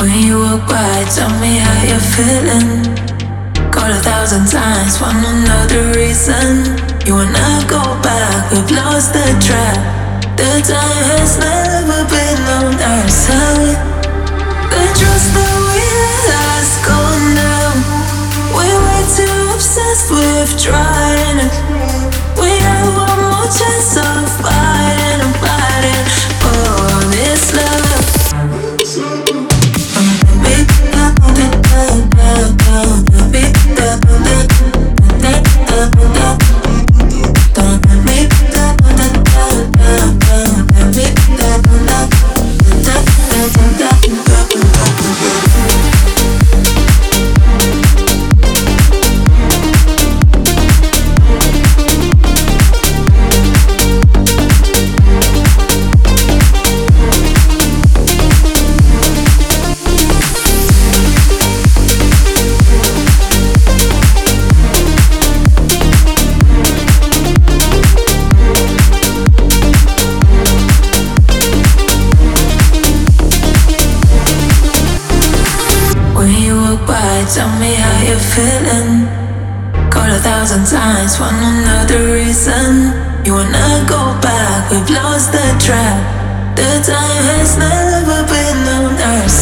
When you walk by, tell me how you're feeling. Called 1,000 times, wanna know the reason. You wanna go back, we've lost the track. The time has never been on our side. The trust that we had gone down. We're way too obsessed with trying. We have one more chance of fighting and fighting for this love. Tell me how you're feeling. Called 1,000 times, wanna know the reason. You wanna go back, we've lost the track. The time has never been on our